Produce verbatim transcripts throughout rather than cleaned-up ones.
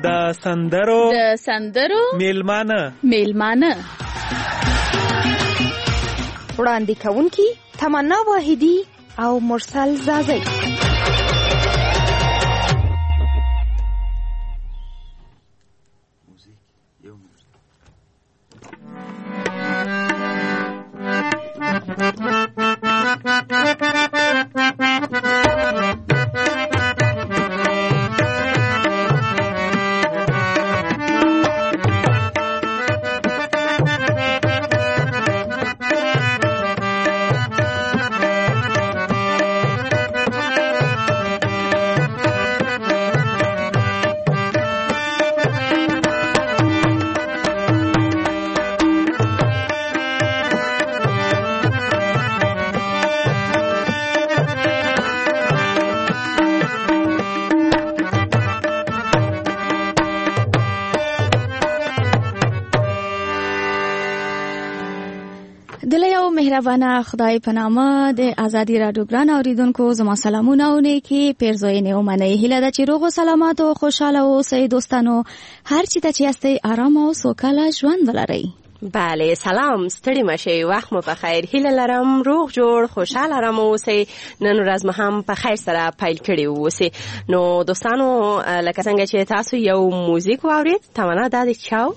د سندرو د سندرو میلمانه میلمانه وړاندې کوونکي تمنا واحدی او مرسل زازی. مهربانه خدای په نامه د ازادي رادیو ګران اوریدونکو زما سلامونه او نیکی پیرزوینه او منې هیله ده چې روغ او سلامت او خوشاله اوسئ دوستانو، هر چی ته چې یاستئ آرام او سوکاله ژوند ولرئ. بله سلام، ستړي مشئ، وخت مو په خیر. هیله لرم روغ جوړ خوشاله آرام اوسئ. نن ورځ مو هم په خیر سره پیل کړی اوسئ. نو دوستانو لکه څنګه چې تاسو یو موزیک واورید، تمنا دا د چاو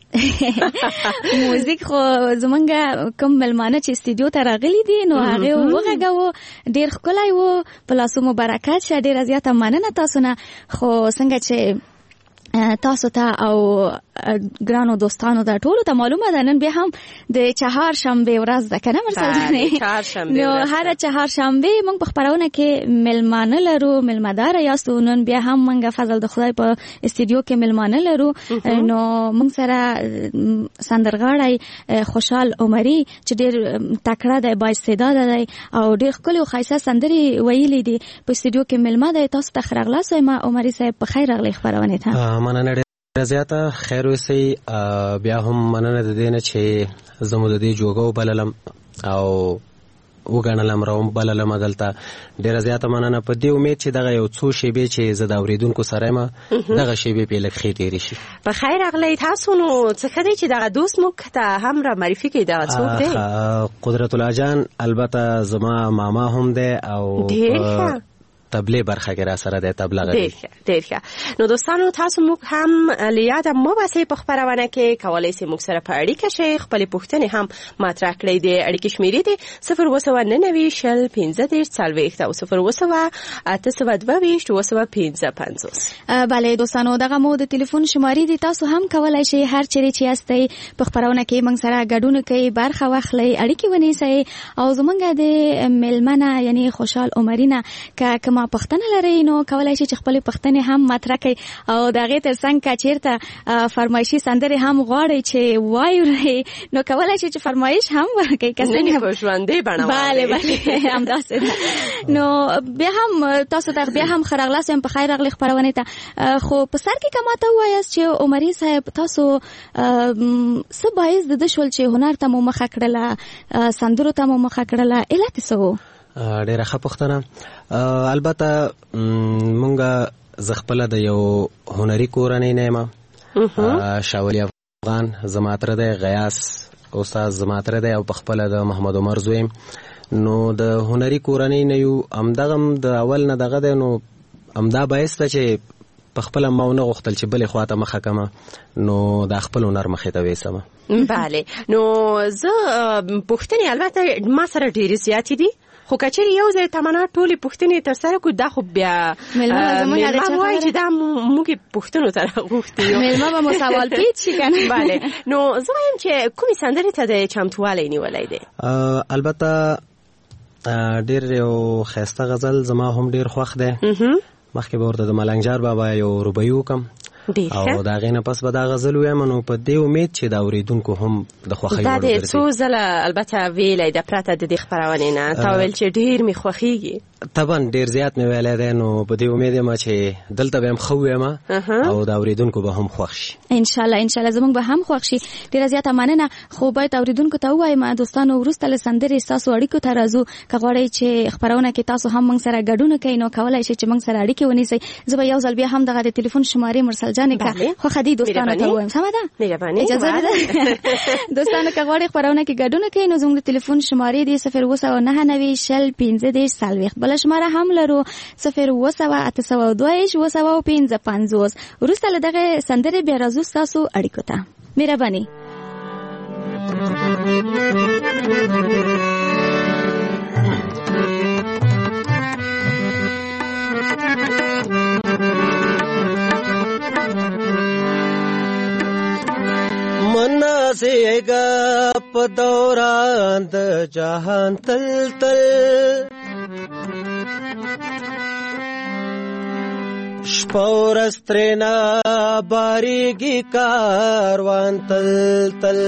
موزیک خو زمونږ کوم ملمانه چې استودیو ته راغلي دي نو هغه وغږاوه، ډیر ښکلی و، په لاسو مبارکات شه، ډیره زیاته مننه تاسو نه. خو څنګه چې تاسو ته او ګرانو دوستانو ته ټولو ته معلومه ده نن بیا هم د چهارشنبه ورځ ده کنه مرسل جانې، نو هر چهارشنبه موږ په خپرونه کې ملمانه لرو، ملمدار یاستو. نن بیا هم موږ فضل د خدای په استودیو کې ملمانه لرو. نو موږ سره سندرغاړی خوشحال عمري چې ډیر تکړه دی، با استعداد دی او ډیر ښکلي او ښایسته سندرې ویلي دي په استودیو کې ملما دی. تاسو ته ښه راغلاست وایم عمري صاحب، په خیر راغلی خپرونې ته. مننه ډېره زیاته، خیر اوسئ. بیا هم مننه د دې نه چې زه مو د دې جوګه وبللم او وګڼلم راوبللم دلته. ډېره زیاته مننه، په دې امید چې دغه یو څو شیبې چې زه د اورېدونکو سره یم دغه شیبې پې لږ ښې تېرې شي. په خیر راغلی. تاسو نو څه ښه دی چې دغه دوست موږ ته هم را معرفي کړي، دغه څوک دی؟ قدرت الله جان البته زما ماما هم دی او ډېر ښه تبلیغ برخه کې را سره د تبلیغ دی. ډېر ښه. نو دوستانو تاسو موږ هم لیاده مو باسئ په خپرونه کې، کولی شئ موږ سره په اړیکه شئ، خپلې پوښتنې هم مطرح کړئ. د اړیکې شمیرې دی صفر اووه سوه نهه نوي شل پنځه دېرش څلوېښت او صفر اووه سوه اته سوه دوه ویشت اووه سوه پنځه پنځوس. بله دوستانو دغه مو د تلیفون شمارې دي، تاسو هم کولی شئ هر چیرې چې یاستئ په خپرونه کې موږ سره ګډون کوئ، برخه واخلئ، اړیکې ونیسئ او زموږ د میلمنه یعنی خوشحال عمري نه که کومه پوښتنه لرئ نو کولی شئ چې خپلې پوښتنې هم مطرح کړئ او د هغې تر څنګ که چېرته فرمایشي سندرې هم غواړئ چې وایورئ نو کولی شئ چې فرمایش هم ورکړئ. نه په ژوندۍ بڼه. بله بله همداسې ده. نو بیا هم تاسو ته بیا هم ښه راغلاست وایم، په خیر راغلئ خپرونې ته. خو په سر کې که ماته ووایاست چې عمري صاحب تاسو څه باعث د ده شول چې هنر ته مو مخه کړله، سندرو ته مو مخه کړله، علت یې څه و؟ ډیره ښه پوښتنه. البته مونږ زه خپله د یو هنري کورنۍ نه یم. شاولي افغان زما تره دی، غیاس استاد زما تره دی او په خپله د محمد عمر زوی یم. نو د هنري کورنۍ نه یو، همدغه د اول نه دغه دی. نو همدا باعث ده چې په خپله ما ونه غوښتل چې بلې خواته مخه کمه، نو د خپل هنر مخې ته ویسمه. بله. نو زه پوښتنې البته ما سره ډېرې زیاتې دي، خو کچېرې یو ځای تمنا ټولې پوښتنې ترسره کړو دا خو بیا مېلمه وایي چې دا موږ پوښتنو ته راغوښتي یو، مېلمه به مو سوال پیچ شي که نه. بله. نو زه وایم چې کومې سندرې ته د چمتووالی نیولی دی؟ البته ډېر یو ښایسته غزل زما هم ډېر خوښ دی. مخکې به ورته د ملنګجار بابا یو روبایي وکړم او د هغې نه پس به دا غزل ویم، نو په دې امید چې د اورېدونکو هم د خوښۍ وړ وګرځي. دا دې څو ځله البته ویلی ده پرته د دې خپرونې نه، تا ویل چې ډېر مې خوښېږي. طبعا ډیر زیات مې ویلای دی، نو په دې امید یم چې دلته به هم ښه ویم او د اورېدونکو به هم خوښ شي. انشاءالله انشاءالله زموږ به هم خوښ شي. ډیره زیاته مننه. خو باید اورېدونکو ته ووایم دوستانو، وروسته له سندرې ستاسو اړیکو ته راځو. که غواړئ چې خپرونه کې تاسو هم موږ سره ګډون کوئ نو کولی شئ چې موږ سره اړیکې ونیسئ. زه به یو ځل بیا هم دغه د ټلیفون شمارې مرسل جانې که خوښه دي دوستانو ته ووایم. سمه ده؟ اجازه ده دوستانو، که غواړئ خپرونه کې ګډون کوئ نو زموږ د ټلیفون شمارې دي صفر اووه سوه نهه نوي شل پنځه دېرش څلوېښت. بله شماره هم لرو صفر اووه سوه اته سوه دوه ویشت اووه سوه پنځه پنځوس. وروسته له دغې سندرې بیا راځو ستاسو اړیکو ته. مهرباني. منازیگا په دوران د جهان تل تل، شپورس ترنا باریگی کاروان تل تل.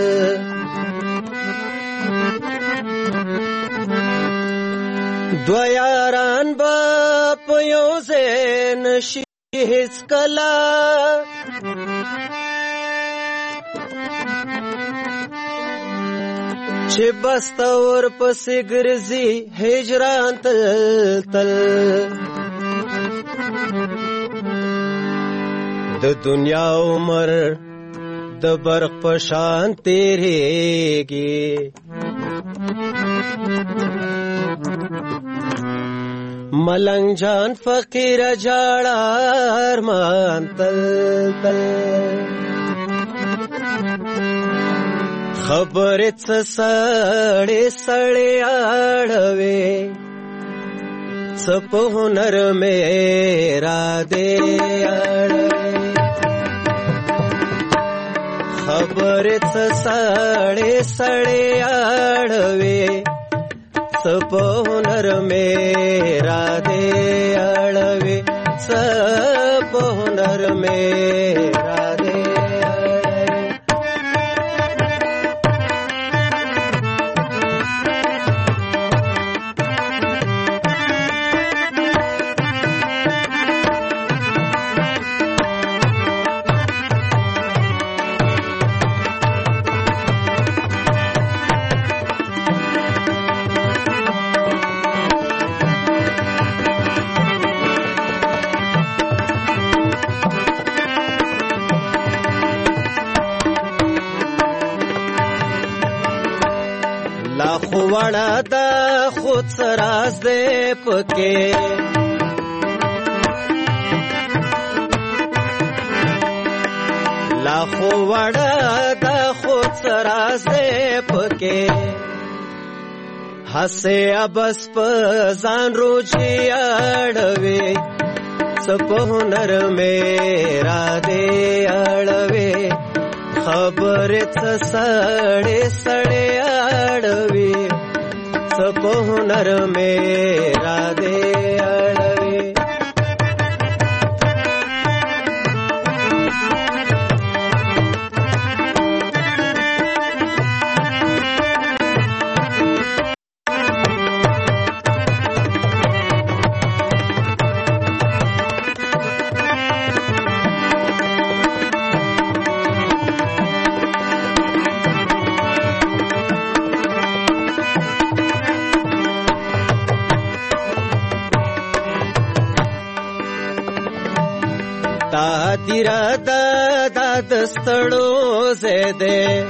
دو یاران با په یو ځای نشي هیڅکله، چې بسته ورپسې ګرځي هجران تل تل. د دنیا عمر د برق په شان تیریږي، ملنګ جان فقیر جاړه ارمان تل تل. خبرې څه سړې سړې اړوي، څه په هنر مې را دې اړوي. خبرې څه سړې سړې اړوي، څه په هنر مې را دې اړوي. څه په هنر مې را دې وړه د خود سراز دې پکې، لا خو وړه د خود سراز دې پکې. هسه ابس په ځان روجي اړوي، څه په هنر مې را دې اړوي. خبرې څه سړې سړې اړوي، څه په هنر مې را دې اړوي. دیره دا دا دستړو زیده،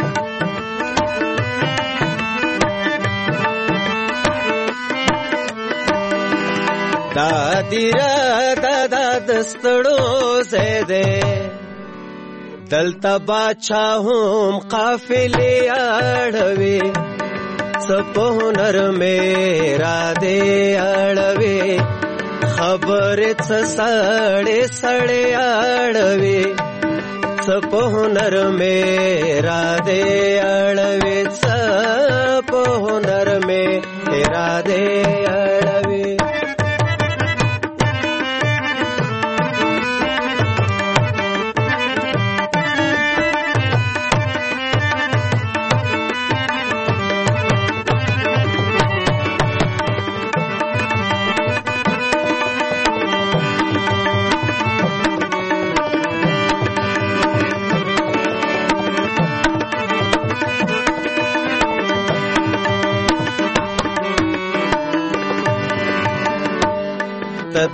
دا دیره دا دا دستړو زیده. دلته باچاهم قافلې اړوي، څه په هنر مې را دې اړوي. خبرې څه سړې سړې اړوي، څه په هنر مې را دې اړوي. څه په هنر مې را دې اړوي.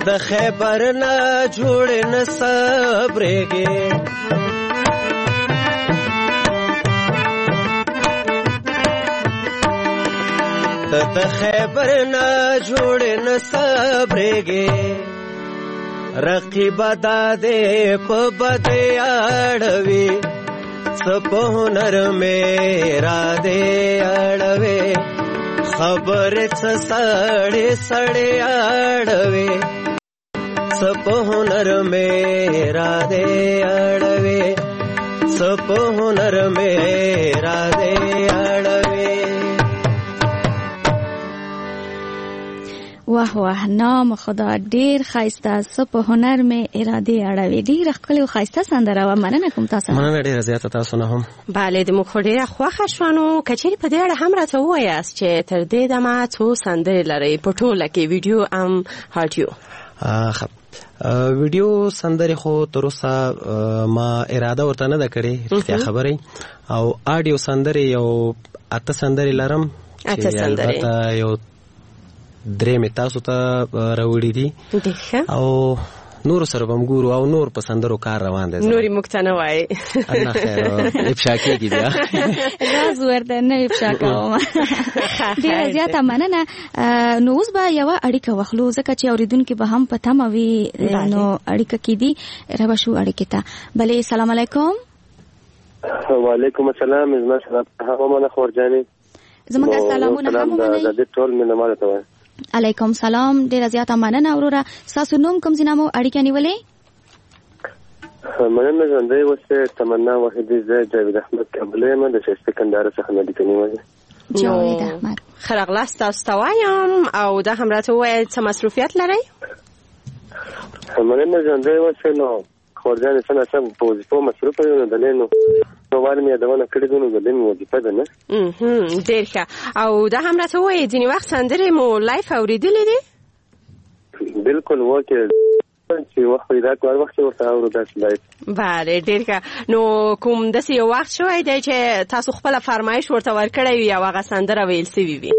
د خیبر نه جوړ نه صبرېږي د خیبر نه جوړ نه صبرېږي رقیب دادې په بده اړوي سپه هنر میرا دې اړوي خبر څه سړې سړې اړوي سپه هنر میرا دې اړوي سپه هنر میرا دې اړوي واه واه نام خدا ډیر خایسته سپ هنر می اراده اړوي ډیر ښکلی او خایسته سندره و مننه کوم تاسو مننه ډیره زیاته تاسو نه هم bale د مخ ډیره خوښه شوانو کچېری په دې اړه هم راته وایاست چې تر دې دمه څو سندرې لري په ټوله کې ویډیو ام هاډیو خب ویډیو سندرې خو تر اوسه ما اراده ورته نه ده کړې رښتیا خبرې او آډیو سندرې یو اته سندرې لرم اته سندرې یو درې می تاسو ته راوړي دي او نور سره بم ګورو او نور په سندرو کار روان دي نوري مکتنه وای الله خیر افشا کیږي بیا راز ورته نه افشا کوم ډیر زیاته مننه نو اوس به یو اړیکه وخلو ځکه چې اوریدونکو به هم پته موي نو اړیکه کې دي را شو اړیکه ته بلې سلام علیکم وعلیکم السلام زما سلام هغه خورجاني زمونږ سلامونه هم منئ د دې ټول مینه مال ته علیکم سلام ډیر زیاته مننه وروره تاسو نوم کوم ځینامو اړیکه نیولې مننه ژوندۍ وسه تمنا وحیدی زه جاوید احمد کابلې ما د شېسته کندهار څخه اړیکه نیولې جاوید احمد خرغلاست تاسو وایم او دا هم راته وایي څه مصروفیت لرئ مننه ژوندۍ وسه نو خورجان څنګه سم په وظیفه مصروف یم نو دلینو نو واره مې دونه کړې دونه دلین وظیفه ده نه هم ډیر ښه او دا هم راته وایي ځینې وخت سندرې مو لایف اوریدلې دي بالکل وکه چې وخت پیدا کول وخت ورته اورو داس لایف bale ډیر ښه نو کوم داسې یو وخت شوی دی چې تاسو خپل فرمایش ورته ورکړی وي او هغه سندره ویل سوي وي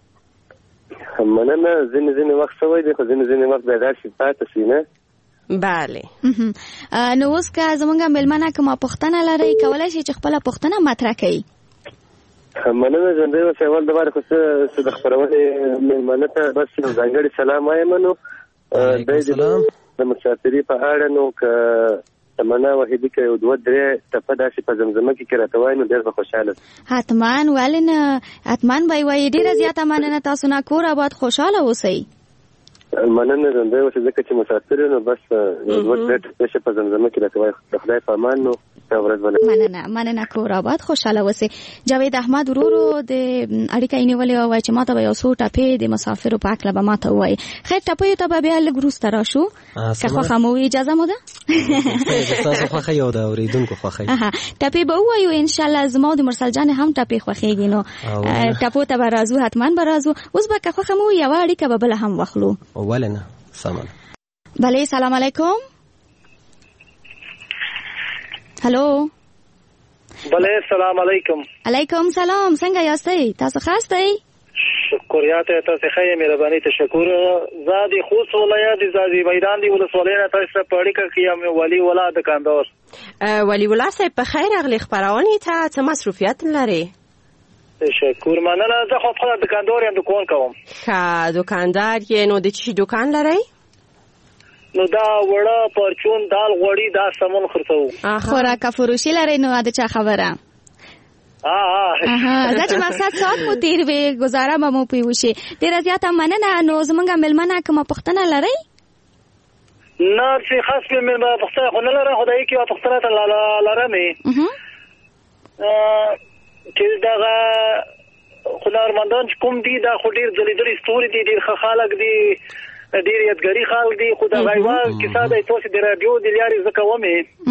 مننه ځینې ځینې وخت شوی دی خو ځینې ځینې وخت به داسې پاتې شي نه bale نو اوس که زمونږ مېلمانه کومه پوښتنه لري کولای شي چې خپل پوښتنه مطرح کړي مننه ژوندۍ اوسه اول د بار خو څه د خبرونې مېلمانه ته بس یو ځانګړی سلام وایم نو د مسافري په اړه نو که تمنا وحیدی که یو دوه درې ټپه داسې په زمزمه کې راته وایي نو ډېر به خوشحاله حتما ولې نه حتما به یې وایي ډېره زیاته مننه تاسو نه کور آباد خوشحاله اوسئ مننه ژوندۍ اوسه ځکه چې مسافر نو بس یو دوه درې ټپه په زمزمه کې راته وایي د خدای په امان نو مننه مننه کور آباد خوشاله اوسئ جاوید احمد ورورو د اړیکه نیولې وای چې ماته به یو څو ټپې د مسافرو په اړه به ماته وای خیر ټپې ته به بیا لږ وروسته راشو که خوښه مو اجازه مو ده تاسو خوښه یو د اوریدونکو خوښه ټپې به وایو ان شاء الله زما د مرسل جان هم ټپې خوښیږي نو ټپو ته به راځو حتما به راځو اوس به که خوښه مو یو اړیکه به بل هم واخلو ولنه سامان بله سلام علیکم هلو بله سلام علیکم علیکم سلام څنګه یاستئ تاسو ښه یاستئ شکریات تاسو ښه یې مهرباني تشکر زادي خوست ولایت زادي میدان دی ولسوالۍ نه تاسو په اړیکه کې یم ولی ولا د کاندور ولی ولا صاحب په خیر اغلی خبرونه ته څه مصروفیت لري تشکر مننه زه خو خپل د کاندور یم دکان کوم ښه دکاندار یې نو د چی دکان لري نو دا وړه پرچون دال غوړی دا سمون خرڅو خوراک فروشي لري نو دا چا خبره ها ها دا چې مقصد سات مو تیر وی گزاره مو پیوشي ډیر زیاته مننه نو زمونږ ملمنه کوم پښتنه لري نه چې خاص په ملمنه پښتنه خو نه لري خدای کې پښتنه لرمه چې دا هنرمندان کوم دي دا خو ډیر ځلیدلې ستوري دي ډیر خلک دي ډیر یادګاری خلک دي خو دا غیوا کیسه د توسي د رادیو د لارې زکومه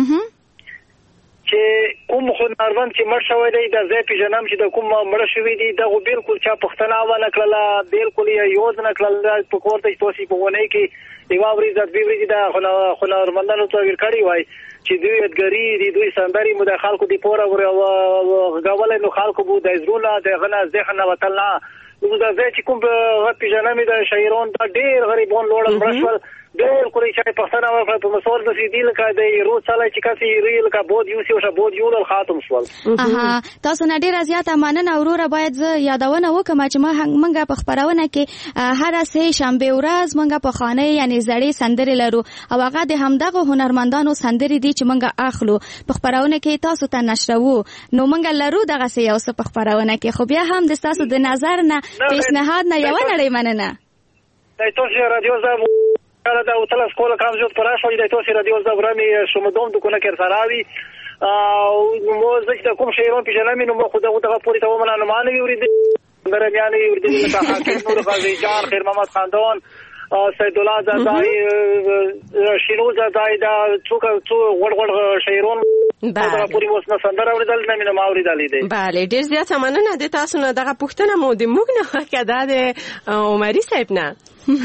چې کوم هنرمند چې مړ شوی دی د زې پیژنم چې د کوم مړ شوی دی دا بالکل چا پښتنه و نه کړله بالکل یو نه کړله په کوړه توسي په ونه کې دیوا ورځ د بیوري د هنرمندانو ته ورکړی وای چې دوی ادګری دي دوی سندري مو د خلکو دی پوره غوولې نو خلکو بو د زرونه د غنا ذهن وتلنا نو دا چې کوم غټ جنامي د شاعرون د ډېر غریبون لوړل برشل ډېر کولی چې پښتنه ورته په مسول د سې دیل کا د روز سره چې کسي ریل کا بود یو سی او بود یو ل خاتم سوال اها تاسو نه ډېر زیات مننه اورور باید ز یادونه وکم چې ما منګه په خبرونه کې هر سه شنبه ورځ منګه په خانه یعنی زړې سندري لرو او هغه د همدغه هنرمندانو سندري دي چې منګه اخلو په خبرونه کې تاسو ته نشرو نو منګه لرو دغه سه یو څه په خبرونه کې خو بیا هم د تاسو د نظر نه پیشنهاد نه یو نړۍ مننه تاسو رادیو زمو دا وتلس کوله کام زیات پراش وي د توسي رادیو زبرامي شومدوم د کونه کې سراوي او مو زه د کوم شیرون په جنامي نو مو خو دغه پوری ته ومنه نه مانوي ورید درمیاني ورید د حاکم نور غازي جان خیر محمد خاندان سید الله زادای شیرو زادای دا څوک څو وړ وړ شیرون دا پوری وسنه سندره اوریدل نه مینه ما اوریدل دي bale ډیر زیات مننه د تاسو نه دغه پوښتنه مو د موږ نه کړه د عمري صاحب نه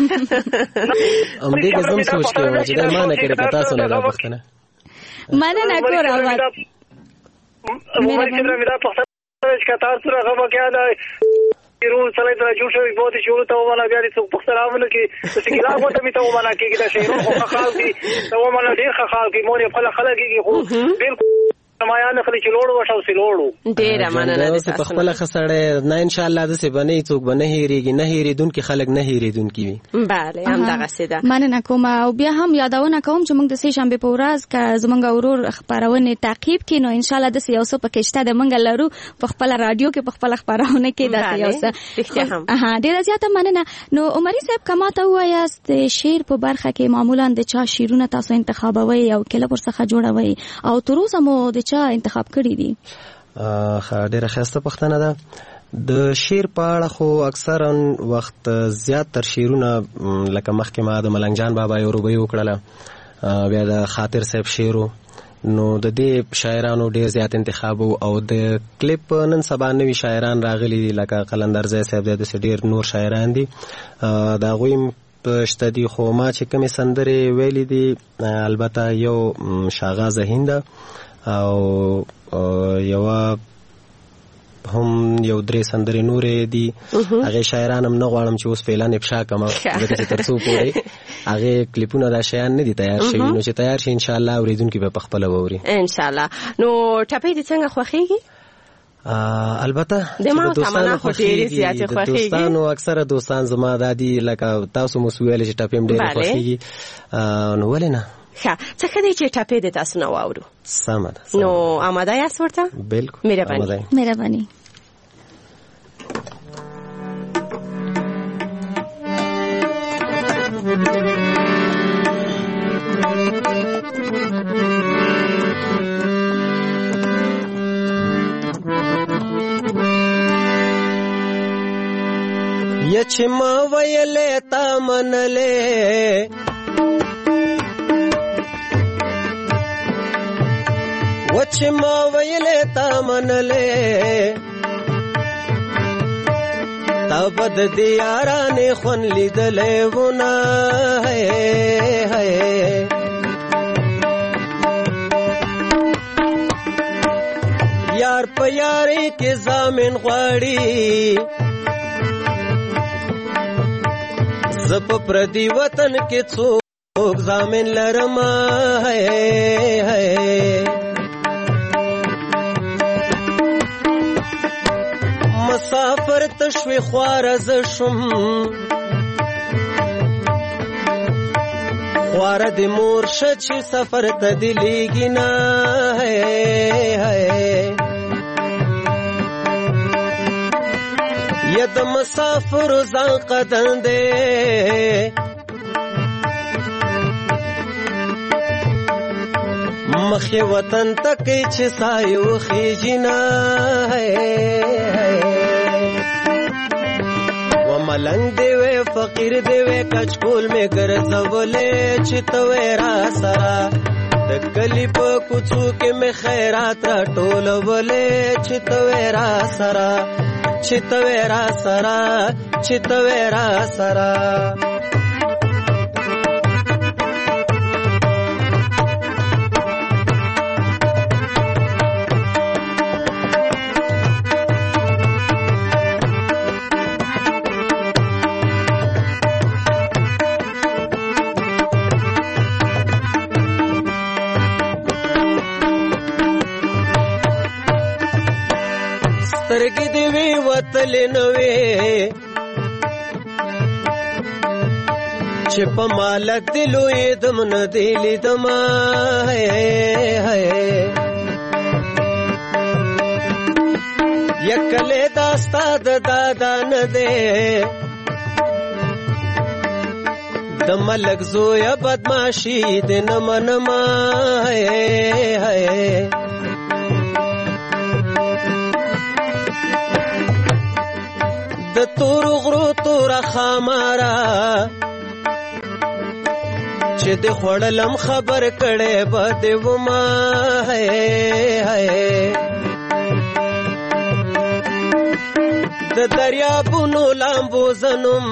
ام دې که زم سوچ کې و چې دا ما نه کړې پتا سونه دا پښتنه مننه کور اول مې چې دا پښتنه چې تاسو سره غو کې دا روز سره دا جوړ شوی بہت شروع ته ومنه بیا دې څو پښتنه ونه کې چې ګلا وته می ته ومنه کې دا شهرون خو خاص دي ته ومنه ډیر خاص کې مونږ خپل خلک کې خو بالکل سمایا نه خلی چې لوړ وشو سی لوړو ډیر مننه د تاسو په خپل خسړې نه ان شاء الله د څه بنې څوک بنه هېریږي نه هېریدونکو خلک نه هېریدونکو وي bale هم دغه سیده مننه کوم او بیا هم یادونه کوم چې موږ د سې شنبه په ورځ ک زمونږ اورور خبرونه تعقیب کینو ان شاء الله د سې اوسه پکشته د منګ لرو په خپل رادیو کې په خپل خبرونه کې د اوسه اها ډیر زیاته مننه نو عمري صاحب کما ته وایاست شعر په برخه کې معمولا د چا شعرونه تاسو انتخابوي او کله پر څخه جوړوي او تر اوسه مو د چا انتخاب کړی دي ا ډیره خسته پښتنه ده د شعر په اړه خو اکثرا وخت زیات تر شعرونه لکه مخکې ما د ملنګ جان بابا یو روبي وکړله بیا د خاطر صاحب شعرو نو د دې شاعرانو ډیر زیات انتخاب او د کلیپ نن سبا نوی شاعران راغلي لکه قلندر زئی صاحب د ډیر نور شاعران دي دا غویم پښته دي خو ما چې کومې سندرې ویلې دي البته یو شاغاز هنده او یو هم یو درې سندرې نورې دي هغه شاعران هم نه غواړم چې اوس پیلان افشا کما ځکه چې ترڅو پورې هغه کلیپونه دا شیان نه دي تیار شوي نو چې تیار شي ان شاء الله اوریدونکو به په خپل ووري ان شاء الله نو ټپې دې څنګه خوخيږي البته د دوستانو خوخيږي د دوستانو اکثره دوستان زما دادي لکه تاسو مو سویل چې ټپې ډېر خوخيږي نو ولنه ښه څه کدی چې ټپې د تاسو نو اورو سم ده نو آماده یاست ورته بالکل مهرباني مهرباني یا چې ما ویلې تا منلې وچ ما ویلې تا منلې تا بد دی یارانې خون لیدلې ونه هې هې یار په یارې کې زامن غواړي زپ پردی وطن کې څوک زامن لرم هې هې مسافر تشوي خوار ز شم خوار د مور شچ سفر ته دلیږي نه هې هې ید مسافر ځان قدم دې مخې وطن تکي چې سایو خېږي نه و ملنګ دی وې فقیر دی وې کچکول مې ګرځولې چې توې را سره د کلی په کوڅو کې مې خیرات را ټولولې چې توې را سره چې توې را سره چې توې را سره سترګې دې وي وتلې نه وې چې په مالک دې لویېدم نه دې لیدم یکلې دا ستا د دادا نه دی د ملک زویه بدماشي دې نه منما د تورو غرو توره خاماره چې د خوړلم خبر کړې به دې وما د دریابونو لامبو زنم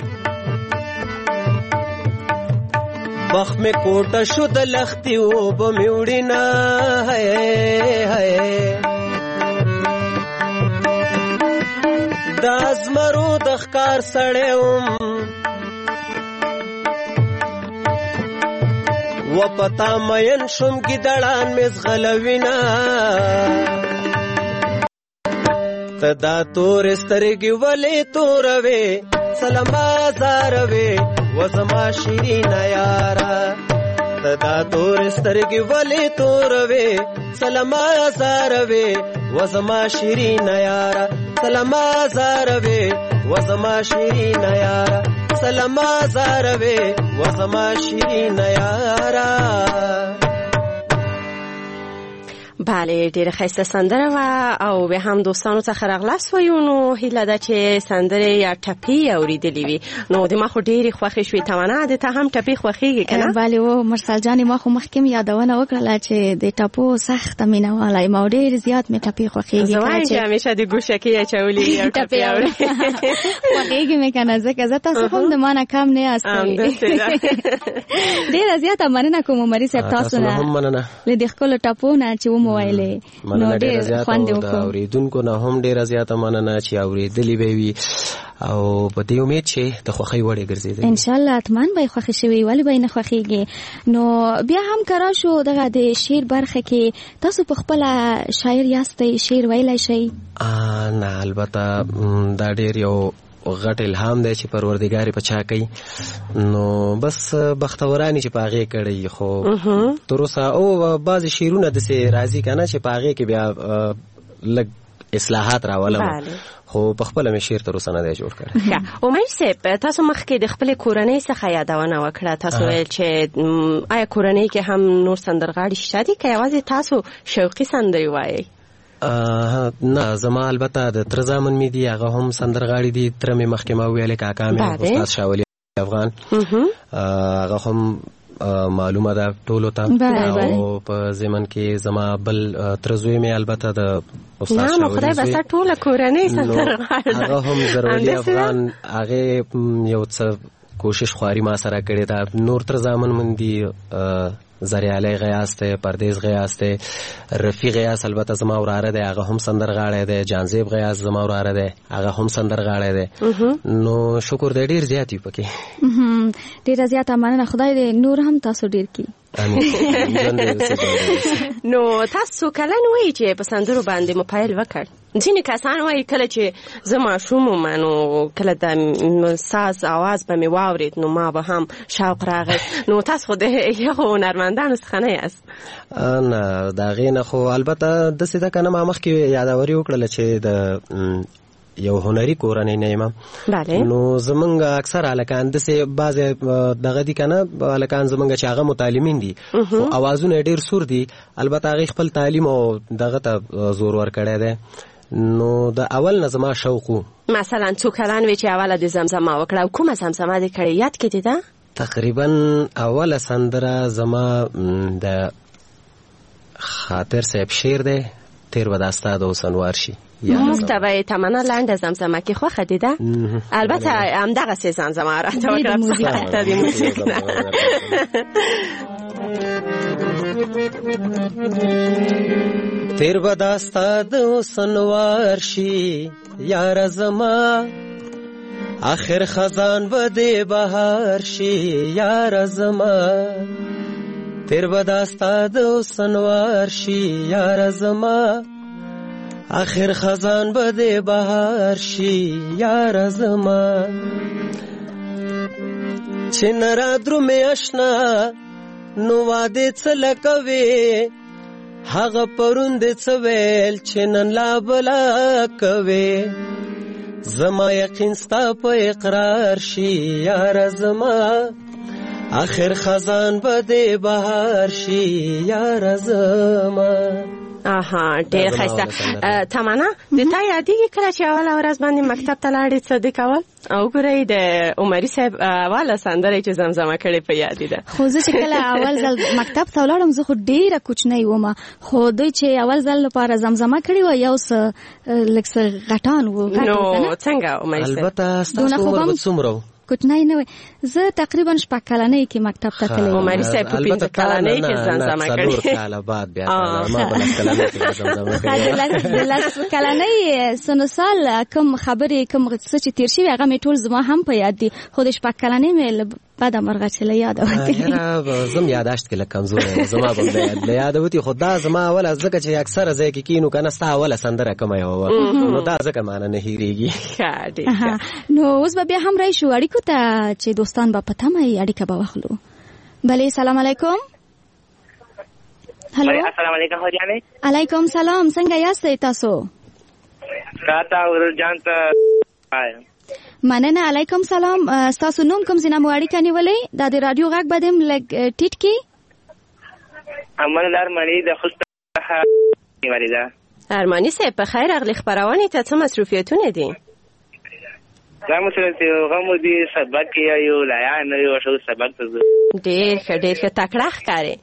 بخ مې کوټه شو د لختي اوبه مې وړینا د ازمرو د ښکار سړی وم و پتا مین شم ګیدړان مې زغلوینا ته دا تور سترګې ولې توروې سلما زاروې و زما شیرینه یاره ته دا تور سترګې ولې توروې سلما زاروې و زما شیرینه یاره سلما زاروې و زما شیرینه یاره سلما زاروې و زما شیرینه یاره. بله ډیره ښایسته سندره وه او بیا هم دوستانو څخه راغلاست وایو نو هیله ده چې سندرې یا ټپې اورېدلې وي نو د ما خو ډېرې خوښې شوې تمنا د ته هم ټپې خوښېږي که نه؟ بلې و مرسل جانې ما خو مخکې مې یادونه وکړله چې د ټپو سخته مینهواله یم او ډېر زیات مې ټپې خوښېږي زه وایم چې همیشه د ګوشکې اچولي او ټپې اورې خوښېږي مې که نه ځکه زه تاسو هم د ما نه کم نه یاستئ ډېره زیاته مننه کوم عمري صاحب تاسو نه له دې ښکلو ټپو نه چې ومو ویلې نو ډېر خوند وکړو. د اورېدونکو نه هم ډېره زیاته مننه چې اورېدلې به وي او په دې امید چې د خوښۍ وړ یې ګرځېدلې انشاءالله حتما به یې خوښې شوي ولې به یې نه خوښېږي. نو بیا هم که راشو دغه د شعر برخه کې تاسو په خپله شاعر یاستئ شعر ویلی شئ؟ نه البته دا ډېر یو غټ الهام دی چې پروردګار په چا کوي نو بس بختورانی چې په هغې کړی خو تر اوسه او بعضې شعرونه داسې راځي که نه چې په هغې کې بیا لږ اصلاحات راولم خو په خپله مې شعر تر اوسه نه دی جوړ کړی. عمر صاحب تاسو مخکې د خپلې کورنۍ څخه یادونه وکړه تاسو ویل چې آیا کورنۍ کې هم نور سندرغاړي شته دي که یوازې تاسو شوقي سندرې وایئ؟ نه زما البته د تره زامن مې دي هغه هم سندرغاړي دي تره مې مخکې ما ویلې کاکا مې استاد شاولي افغان هغه هم معلومه ده ټولو ته او په ضمن کې زما بل تره زوی مې البته د استاد شاولي خدای بسه ټوله کورنۍ سندرغاړي هغه هم زرولي افغان هغې یو څه کوشش خواري ما سره کړې ده. نور تره زامن من دي زریالی غیاس دی پردیز غیاس دی رفیق غیاس البته زما وراره دی هغه هم سندرغاړی دی جانزیب غیاس زما وراره دی هغه هم سندرغاړی دی نو شکر دی ډېر زیات وي پکې ډېره زیاته مننه خدای دې نور هم تاسو ډېر کړي. نو تاسو کله وایي چې په سندرو باندې مو پیل وکړ؟ ځینې کسان وایي کله چې زه ماشوم وم نو کله د ساز اواز به مې واورېد نو ما به هم شوق راغی نو تاسو خو د هغو هنرمندانو څخه نه یاست؟ نه د هغې نه خو البته داسې ده که نه ما مخکې یادوري وکړله چې د یو هنري کورنۍ نه یم نو زمونږ اکثر هلکان داسې بعضې دغه دي که نه هلکان زمونږ چې هغه متعلمین دي خو اوازونه ډېر سور دي البته هغې خپل تعلیم او دغه ته زور ورکړی دی نو د اول نه زما شوق و مثلا څو کلان وی چې اوله د زمزمه وکړه او کومه زمزمه دې کړې یاد کې دې ده؟ تقریبا اوله سندره زما د خاطر صاحب شعر دی تیر به دسته د حسنوار شي موږ ته به تمنا لنډه زمزمه کې خوښه دې ده؟ البته همدغسې زمزمه راته وکړه ته د موزیک نه تیر به دسته د حسنوار شي یاره زما آخر خزان به د بهار شي یاره زما تیر به دسته د حسنوار شي یاره زما آخر خزان بده بهار شي یار زما چې نرا درو مې آشنا نو واده څه لکوي هغه پرون دې څه ویل چې نن لا بلا کوي زما یقین ستا په اقرار شي یار زما آخر خزان بده بهار شي یار زما. آها ډېر ښایسته. تمنا د تا یادېږي کله چې اوله ورځ باندې مکتب ته لاړې څه دې کول؟ او ګورئ د عمري صاحب اوله سندره چې زمزمه کړې په یادې ده. خو زه چې کله اول ځل مکتب ته ولاړم زه خو ډېره کوچنۍ وم، خو دوی چې اول ځل لپاره زمزمه کړې وه یو څه لږ څه غټان وو. نو څنګه عمري صاحب؟ البته ستاسو عمر به څومره و؟ کوچنۍ نه وي، زه تقریبا شپږ کلنۍ کې مکتب ته تللی وم. عمري صاحب په پنځه کلنۍ کې زمزمه کړې. څلور کاله بعد بیا ما په لس کلنۍ کې زمزمه کړې. د لس کلنۍ سن سال کوم خبرې کوم څه چې تیر شوي هغه مې ټول زما هم په یاد دي، خو د شپږ کلنۍ مې بعد مرغه چې له یاده وتلې. زم یاداشت کې لږ کمزوری یم، زما به له یاده وتې، خو دا زما اوله ځکه چې اکثره ځای کې کینو که نه ستا اوله سندره کومه یوه وه نو دا ځکه مانه نه هېرېږي. نو اوس به بیا هم راشو اړیکو ته چې دوستان به په تمه یې اړیکه به واخلو. بلې سلام علیکم. هلو السلام علیکم هوجانې. علیکم سلام، څنګه یاستئ تاسو؟ راته ورور جان ته مننه. علیکم سلام. ستاسو نوم کوم ځای نه مو اړیکه نیولې؟ دا د راډیو غږ به دې لږ ټیټ کړي. امن ارماني د خوست څخه نیولې ده. ارماني صاحب په خیر راغلې. خپرونې ته څه مصروفیتونه دي؟ دا مصروفیت غمو دي سبق کې یو لایا نه یو شو سبق ته ډېر ښه ډېر ښه تکړه ښکارې.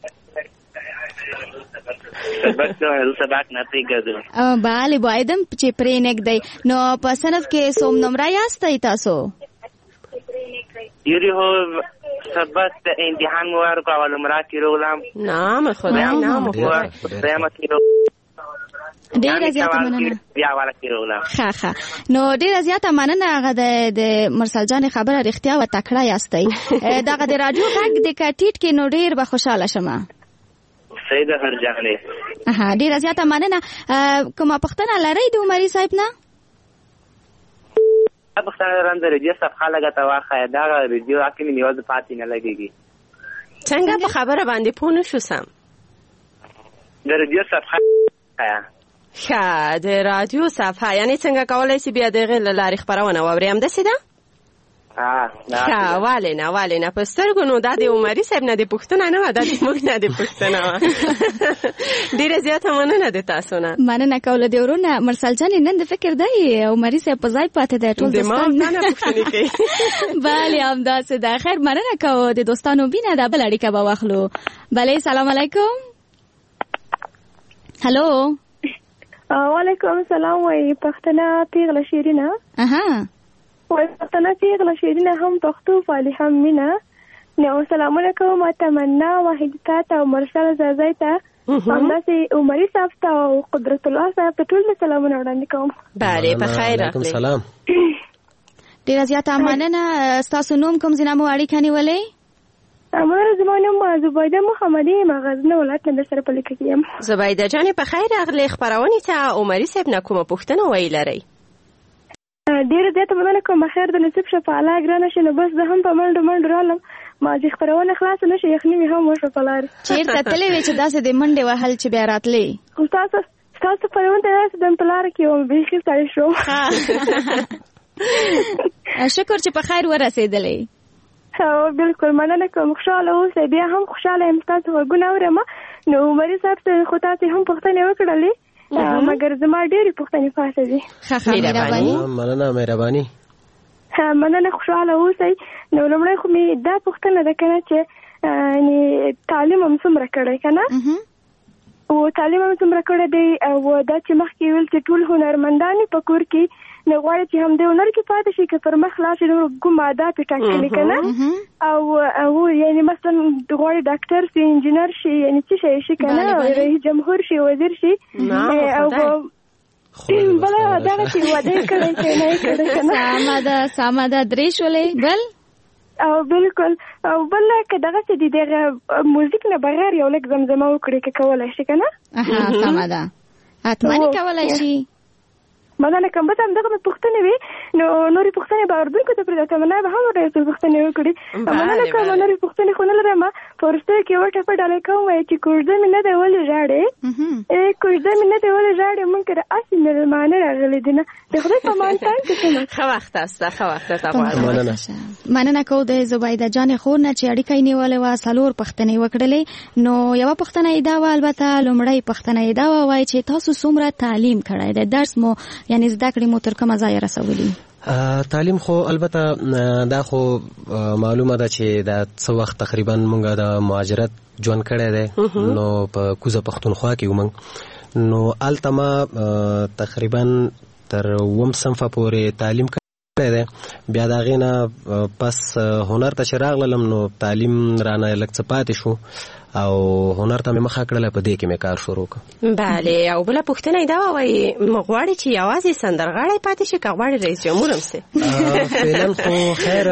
سبق ته سبق نه پرېږدو. بله بایدم چې پرې نږدئ. نو په صنف کې څوم نمره یاستئ تاسو؟ یوري هو سبق ته امتحان مو ورکړ او نمره کې راغلم. نام خدای نام خدای. درېیمه کې ډېره زیاته مننه. بیا والا کې راغلم. ښه ښه. نو ډېره زیاته مننه. هغه د مرسل جان خبره رښتیا و تکړه یاستئ. دغه د راډیو غږ د که ټیټ کې نو ډېر به خوشحاله شمه. سیده هرجانې. اها ډېره زیاته مننه. کومه پوښتنه لرئ د عمري صاحب نه؟ پوښتنه لرم د رادیو صفحه لږه ته واښیه. دغه رادیو کې مې یوازې پاتې نه لګېږي. څنګه په خبره باندې پوه نه شو سم؟ د رادیو صفحه ښه د رادیو صفحه یعنې څنګه کولی شي بیا د هغې له لارې خپرونه واورې؟ همداسې ده؟ ښه ولې نه ولې نه په سترګو. نو دا د عمري صاحب نه د پوښتنه نه وه، دا د موږ نه د پوښتنه وه. ډېره زیاته مننه د تاسو نه. مننه کوله د ورونه. مرسل جانې نن د فکر دی عمري صاحب په ځای پاتې دی، ټول دوستان نه پوښتنې کوي. بلې همداسې ده. خیر مننه کوو د دوستانو بینه. دا بل اړیکه به واخلو. بلې سلام علیکم. هلو وعلیکم السلام. وایي پښتنه پیغله شیرینه. اها وایي پښتنه پیغله شیرینه هم پښتو فالي هم مینه. نو سلامونه کوم تمنا واحدتا ته او مرسل زازای ته همداسې عمري صاحب ته او قدرت الله صاحب ته ټول سلامونه وړاندې کوم. بله په خیر راغلې. سلام. ډېره زیاته مننه. ستاسو نوم کوم ځای نه مو اړیکه نیولې؟ امانه زما نوم زبیده محمدي یم، غزني ولایت نه درسره په لیکه کې یم. زبیده جانې په خیر راغلې. خپرونې ته عمري صاحب نه کومه پوښتنه ویل لرئ؟ ډېره زیاته مننه کوم. خیر د نصیب شه په الله ګرانه شي. نو بس زه هم په منډو منډو رالم. ما چې خپرونه خلاصه نه شي یخني مې هم وشوه په لارې. چېرته تللې وې چې داسې د منډې وهل چې بیا راتلې؟ خو ستاسو ستاسو خپرونه ته داسې دم په لاره کې وم بیخي ستړې شوم. شکر چې په خیر ورسېدلې. او بالکل مننه کوم. خوشحاله اوسئ. بیا هم خوشحاله یم ستاسو غږونه اورم. نو عمري صاحب ته خو تاسې هم پوښتنې وکړلې مګر زما ډېرې پوښتنې پاتې دي. ښه ښه مهرباني. مننه مهرباني. مننه خوشحاله اوسئ. نو لومړی خو مې دا پوښتنه ده که نه چې تعلیم هم څومره کړی که نه او تعلیم هم څومره کړی دی او دا چې مخکې ویل چې ټول هنرمندان په کور کې نو غواړي چې هم د هنر کې پاتې شي که پر مخ لاړ شي نو کوم اهداف یې ټاکلي که نه او او یعنې مثلا غواړي ډاکټر شي انجینر شي یعنې څه شی شي که نه رئیس جمهور شي وزیر شي او بله دغه چې واده یې کړی چې نه یې کړی که نه سمه ده سمه ده درې شولې بل او بالکل او بل که دغسې د دغه موزیک نه بغیر یو لږ زمزمه وکړي که کولی شي که نه سمه ده حتما یې کولی شي مننه کوم. بس همدغه پوښتنې وي نو نورې پوښتنې به اردوونکو ته پرېږدم. تمنا به هم ورته څو پوښتنې وکړي. مننه کوم. نورې پوښتنې خو نه لرم. په وروستیو کې یوه ټپه ډالۍ کوم وایي چې کوژده مې نه دی ولې ژاړې ای کوژده مې نه دی ولې ژاړې مونږ کره اسې مېلمانه راغلي دي نه د خدای په امان تان کې څه ښه وخت است ښه وخت ته غواړم. مننه کوم د زبیده جان خور نه چې اړیکه یې نیولې وه. څلور پوښتنې وکړلې. نو یوه پوښتنه یې دا وه، البته لومړۍ پوښتنه یې دا وه وایي چې تاسو څومره تعلیم کړی دی، درس مو یعنی زده کړې مو تر کومه ځایه رسولي؟ تعلیم خو البته دا خو معلومه ده چې دا څه وخت تقریبا مونږ د مهاجرت ژوند کړی دی نو په کوزه پښتونخوا کې ومنګ نو هلته ما تقریبا تر اووم صنفه پورې تعلیم کړی دی. بیا د هغې نه پس هنر ته چې راغلم نو تعلیم رانه لږ څه پاتې شو او هنر ته مې مخه کړله، په دې کې مې کار شروع کړ. بله. او بله پوښتنه یې دا وه وایي غواړي چې یوازې سندرغاړی پاتې شي که غواړي رئیس جمهور هم سي؟ فعلا خو خیر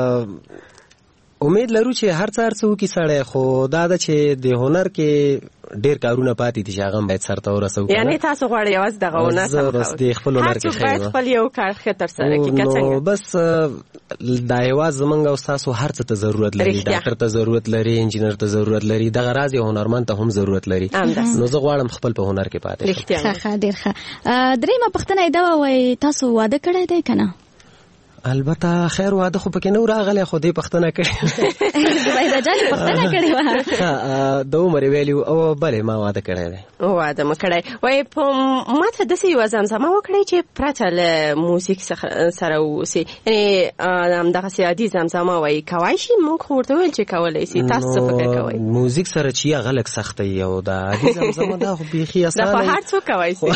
امید لرو چې هر څه هر څه وکړي سړی، خو دا ده چې د هنر کې ډېر کارونه پاتې دي چې هغه هم باید سرته ورسوو. یعنې تاسو غواړئ یوازې دغه ونه زه بس د خپل هنر کې هر څوک باید خپل یو کار ښه ترسره کړي که څنګه؟ نو بس دا هېواد زموږ او ستاسو هر څه ته ضرورت لري. ډاکټر ته ضرورت لري، انجینر ته ضرورت لري، دغه راز یو هنرمند ته هم ضرورت لري. نو زه غواړم خپل په هنر کې پاتې شم. ښه ښه ډېر ښه. درېیمه پوښتنه یې دا وه وایي تاسو واده کړی دی که نه؟ البته خیر واده خو پکې نه و راغلی، خو دې پوښتنه کړې زبیده جان پوښتنه کړې وه. ښه د عمر یې ویلي او بلې ما واده کړی دی. واده مو کړی. وایي په ما ته داسې یوه زمزمه وکړئ چې پرته له موزیک سره واوسي، یعنې همدغسې عادي زمزمه وایي کولی شي؟ موږ خو ورته ویل چې کولی سي. تاسو څه فکر کوئ؟ موزیک سره چې هغه لږ سخته وي او د عادي زمزمه دا خو بیخي اسانه دا خو هر څوک کولی سي.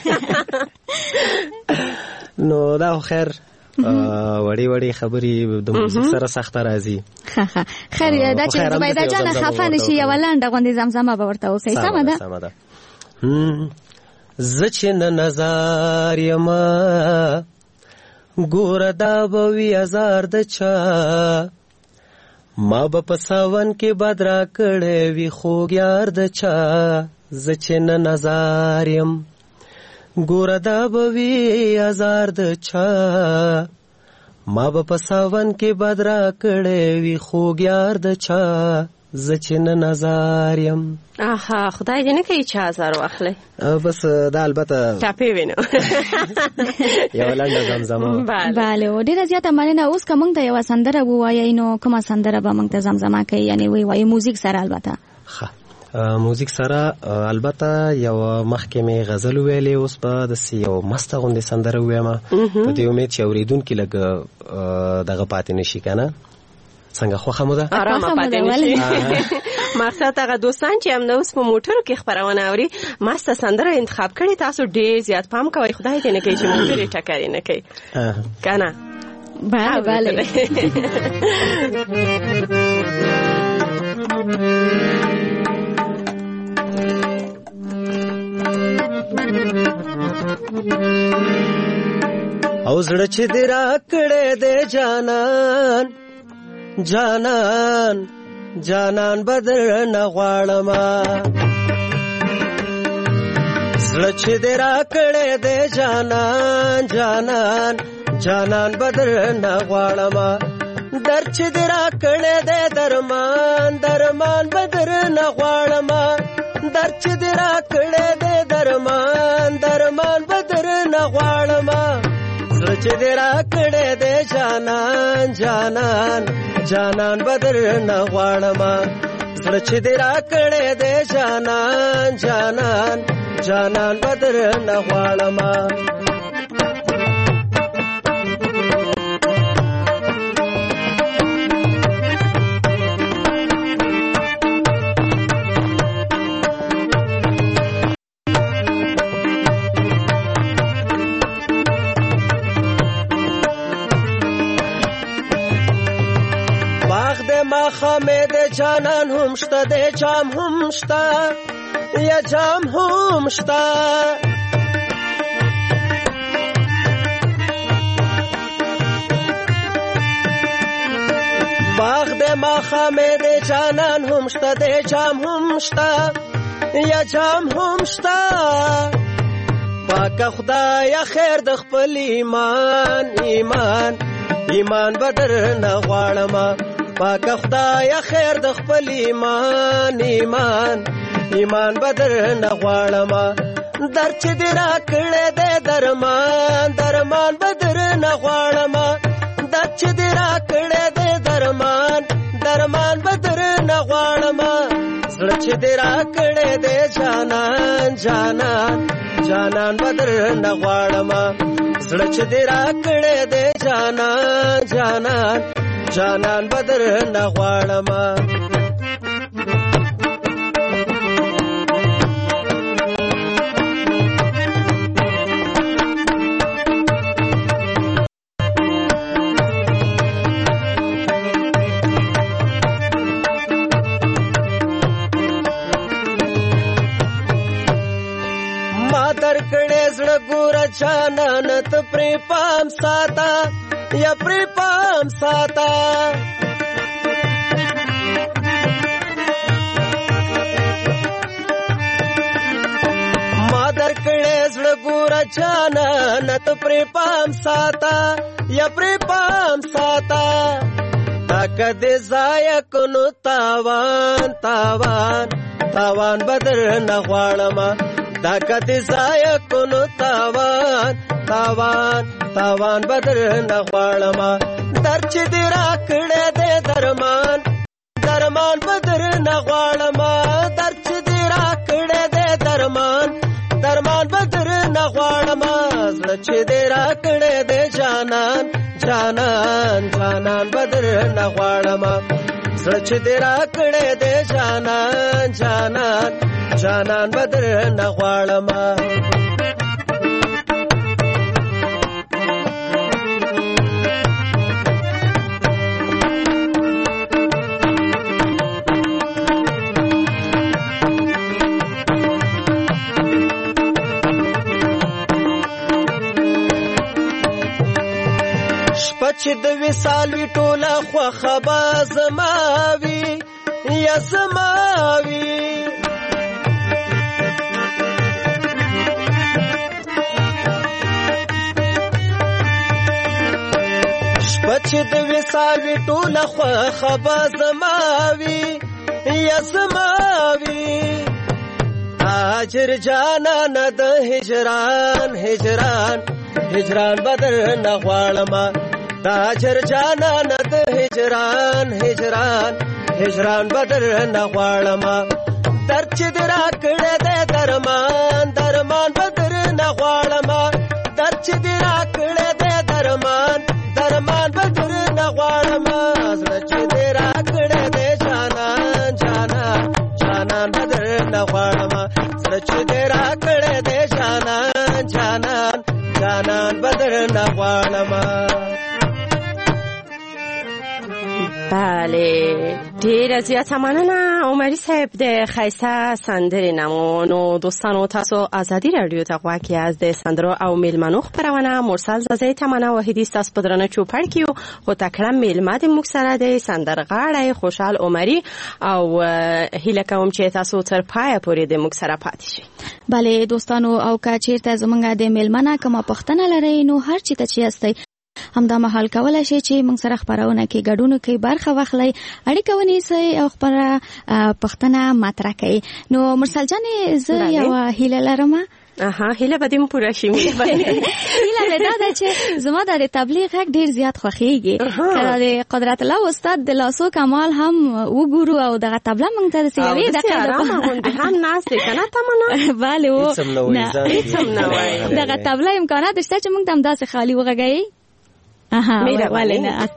نو دا خو خیر وړې وړې خبرې د موزیک سره سخته راځي. ښه ښه خیر دا چې زبیده جانه خفه نه شي یوه لنډه غوندې زمزمه به ورته وسئ. سمه ده؟ سمه ده. زه چې نه نظر یمه ګوره دا به وي ازار د چا، ما به په ساون کې بد را کړی وي خوږ یار د چا. زه چې نه نظر یم ګوره دا به وي ازار د چا، ما به په ساون کې بد را کړی وي خوږ یار د چا. زه چې نه نظر یم. آها خدای دې نه کوي چې ازار واخلئ. بس دا البته ټاپې وینو یوه لنډه زمزمه. بله و ډېره زیاته مننه. اوس که موږ ته یوه سندره ووایئ نو کومه سندره به موږ ته زمزمه کوي؟ یعنې وی وایي موزیک سره البته. ښه موزیک سره البته یو مخکې مې غزل ویلې، اوس به داسې یو مسته غوندې سندره ووایم په دې امید چې اورېدونکي لږ دغه پاتې نه شي که نه؟ څنګه خوښه مو ده؟ ارامه پاتې نه شي. مقصد هغه دوستان چې همدا اوس په موټرو کې خپرونه اوري مسته سندره انتخاب کړي، تاسو ډېر زیات پام کوئ، خدای دې نه کوي چې موټر یې ټکرې نه کوي که نه؟ بله بله. او زړه چې دې راکړی دی جانان جانان جانان به درنه غواړمه، زړه چې دې راکړی دی جانان جانان جانان به درنه غواړمه، در چې دې راکړی دی درمان درمان به درنه غواړمه، در چې دې راکړی دی درمان درمان به درنه غواړمه، زړه چې دې راکړی دی جانان جانان جانان به درنه غواړمه، زړه چې دې راکړی دی جانان جانان جانان به درنه غواړمه. خامه د جانان هم شته د جام هم شته یا جام هم شته، باغ د ما خامه د جانان هم شته د جام هم شته یا جام هم شته، پاک خدای خیر د خپل ایمان ایمان ایمان بدر نه غواړم پاک خدای خیر د خپل ایمان ایمان ایمان بدر نه غواړم در چې دې راکړې دې درمان درمان بدر نه غواړم در چې دې راکړې دې درمان درمان بدر نه غواړم زړه چې دې راکړې دې جانان جانان جانان بدر نه غواړم زړه چې دې راکړې دې جانان جانان جانان بدر نه غواړم جانان ته پری پام ساتا یا پری پام ساتا ما در کړه زړه ګور جانان ته پری پام ساتا یا پری پام ساتا تک دې ضایع کونو تاوان تاوان تاوان بدر نه غواړم دا کدی ضایع کونو تاوان تاوان تاوان بدر نه غواړم در چې دې راکړې دې درمان درمان بدر نه غواړم در چې دې راکړې دې درمان درمان بدر نه غواړم زړه چې دې راکړې دې جانان جانان جانان بدر نه غواړم زړه چې دې راکړې دې جانان جانان جانان بدر نه غواړم شپه چې د وصال وي ټوله خوښه به زما وي یا زما وي چې د وصال وي ټوله خوښه به زما وي یا زما وي هاجر جانان د هجران هجران هجران بدر نه غواړم د هاجر جانان د هجران هجران هجران بدر نه غواړم در چې دې راکړې دې درمان درمان بدر نه غواړم در چې دې راکړې دې درمان درمان بدر نه غواړم زړه چې دې راکړې دې جانان جانان جانان بدر نه غواړم زړه چې دې راکړې دې جانان جانان جانان بدر نه غواړم بله ډیره زیاته مننه عمري صاحب د ښایسته سندرې نمو. نو دوستانو تاسو ازادي راډیو ته غواړئ از د سندرو او میلمنو خبرونه مرسل زازی تمنا وحیدی ستاسو په درنه چوپړ کې خو تکړه میلمه د موږ سره د سندرغاړی خوشحال عمري او هیله کوم چې تاسو تر پایه پورې د موږ سره پاتې شئ. بله دوستانو او که چیرته زمونږ د میلمنه کومه پوښتنه لرئ نو هر چېرته چې یاستئ همدا مهال کولی شئ چې موږ سره خپرونه کې ګډون کوئ، برخه واخلئ، اړیکه ونیسئ او خپله پوښتنه مطرح کړئ. نو مرسل جانې زه یوه هیله لرم. اها هیله به دې مو پوره شي. هیله مې دا ده چې زما د تبلیغ غږ ډېر زیات خوښېږي، که د قدرت الله استاد د لاسو کمال هم وګورو او دغه طبله موږ ته داسې یوې دقیقې ارامه غوندې هم ناست دی که نه تمنا؟ بلې و دغه طبله امکانات شته چې موږ ته همداسې خالي وغږوئ. اها ولې نه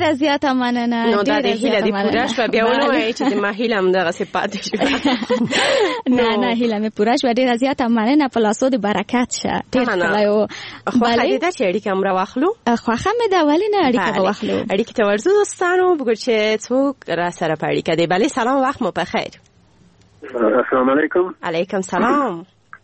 ډیره زیاته مننه. نو دا د هیله د پوره شوه بیا ونه وایي چې د ما هیله همدغسې پاتې شوه. نه نه هیله مې پوره شوه. ډیره زیاته مننه. په لاسو د برکت شه. ډېر ښکلی و. خوښه دې ده چې اړیکه هم راواخلو؟ خوښه مې ده ولې نه اړیکه به واخلو. اړیکې ته ورځو دوستانو بګور چې څوک را سره په اړیکه دی. بلې سلام وخت مو په خیر. السلام علیکم. علیکم سلام.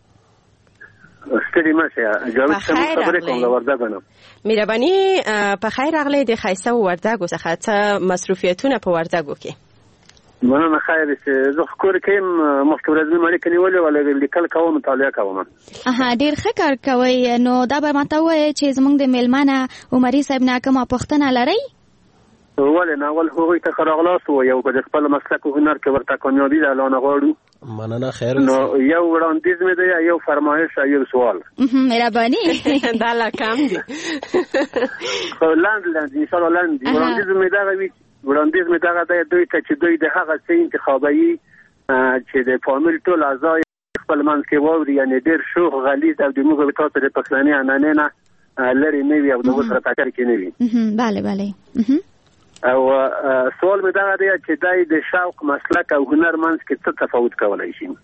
ستړي مشه جاوید څنګه خبرې کوم له وردګو نه. مهرباني په خیر راغلی د ښایسته وردګو څخه. څه مصروفیتونه په وردګو کې؟ مننه خیر چې زه کور کې مخکې ورځې مې اړیکه نیولې وه لیکل کوم مطالعه کوم. اها ډېر ښه کار کوئ. نو دا به ماته ووایئ چې زموږ د میلمانه عمري صاحب نه کومه پوښتنه لرئ؟ ولې نه اول هغوی ته ښه راغلاست ووایو په د خپل مسلک او هنر کې ورته کامیابي د الله نه غواړو. مننه خیر. نو یو وړاندیز مې دی یو فرمایش یو سوال. مهرباني دا لا کم دي. لاند لاند ان شاء الله لاند وړاندیز مې دغه وي وړاندیز مې دغه دی دوی ته چې دوی د هغه څه انتخابوي چې د فامیل ټول اعضا خپل منځ کې واوري یعنې ډېر شوخ غلیظ او د موږ تاسو د پخلنۍ عنعنې نه لرې نه وي او د اوس سره ټکر کې نه وي. بله بله. او سوال مې دغه دی چې دای د شوق مسلک او هنر منځ کې څه تفاوت کولی شي.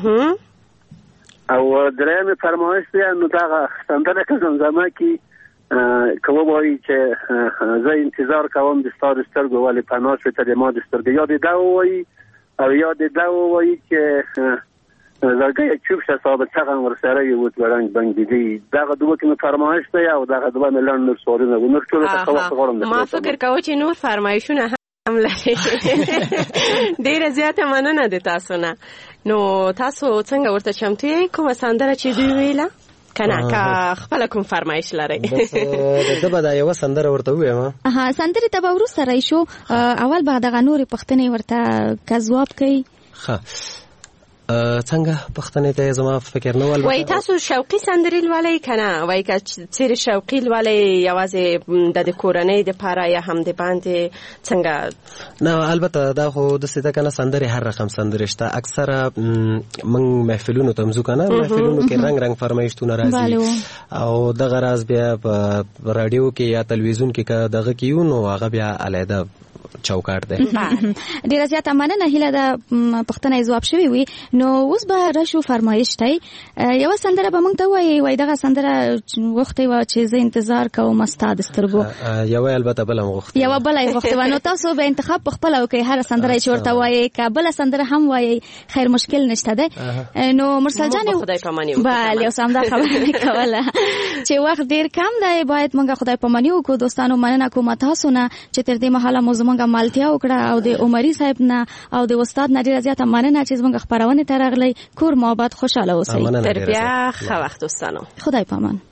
او درېیمې فرمایش دی نو دغه سندره که زمزمه کې که ووایي چې زه انتظار کوم د ستا د سترګو ولې پناه شوې ته د ما د سترګو یا د ده ووایي او یا د ده ووایي چې زړګی چوب شه صاحب څغن ورسره یې اوس ګړنګ بنګ دیدی. دغه دوه کې مې فرمایش دی او دغه دوه مې لنډ نور سوالونه و نور ټولو ته ښه وخت غواړم. ما فکر کوه چې نور فرمایشونه هم لري. ډېره زیاته مننه د تاسو نه. نو تاسو څنګه ورته چمتو یې کومه سندره چې دوی ویله که نه که خپله کوم فرمایش لرئ؟ ده به دا یوه سندره ورته ووایم. ها سندرې ته به وروسته راشو. اول به دغه نورې پوښتنې ورته که ځواب کوي. ښه څنګه پښتنې ته زما فکر نه ول. وای تاسو شوقي سندرې لولئ که نه؟ وای که چیرې شوقي لولئ یوازې د کورنۍ دپاره یا هم د باندې څنګه؟ نه البته دا خو داسې ده که نه سندرې هر رقم سندرې شته. اکثره موږ محفلونو ته ځو که نه محفلونو کې رنګ رنګ فرمایشتونه راځي او دغه راز بیا په راډیو کې یا تلویزیون کې که دغه کې یو نو هغه بیا علیحده چوکاټ دی. ډیره زیاته مننه هیله ده پوښتنه ځواب شوی وي. نو اوس به راشو فرمایش ته. یوه سندره به موږ ته ووایي وایي دغه سندره غوښتې وه چې زه انتظار کوم ستا د سترګو. یوه البته بله م غوښتې یوه بله یې غوښتې وه. نو تاسو به انتخاب په خپله وکړئ هره سندره چې ورته وایئ که بله سندره هم وایئ خیر مشکل نشته دی. نو مرسل جانې بله اوس همدا خبره مې کوله چې وخت ډېر کم دی باید موږ خدای پاماني وکړو. دوستانو مننه کوم تاسو نه چې تر دې مهاله مو زموږ مالتیا وکړه او د عمري صاحب نه او د استاد نه ډېره زیاته مننه چې زموږ خپرونې ته راغلی. کور محبت خوشحاله اوسئ. تر بیا ښه وخت دوستانو. خدای پامان.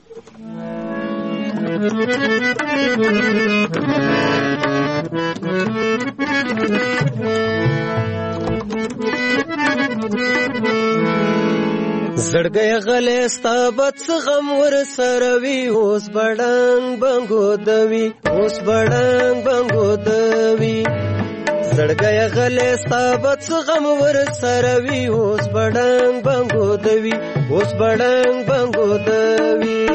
زړګی غلی ستا به څه غم ورسره وي اوس به ډنګ بنګو دوي اوس به ډنګ بنګو دوي. زړګی غلی ستا به څه غم ورسره وي اوس به ډنګ بنګو دوي اوس به ډنګ بنګو دوي.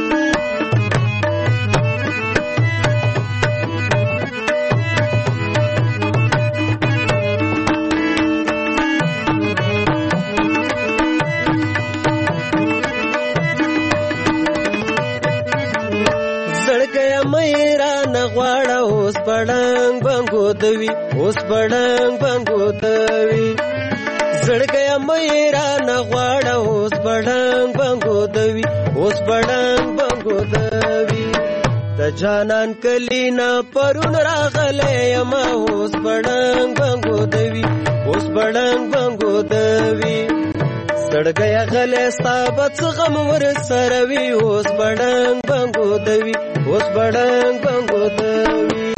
غواړه اوس بډنګ بنګو دوي اوس بډنګ بنګو دوي. زړګی مې را نه غواړه اوس بډنګ بنګو دوي اوس بډنګ بنګو دوي. د جانان کلی نه پرون راغلی یما اوس بډنګ بنګو دوي اوس بډنګ بنګو دوي. زړګی غلی ستا به څه غم ورسره وي اوس بډنګ بنګو دوي اوس بډنګ بنګو دوي.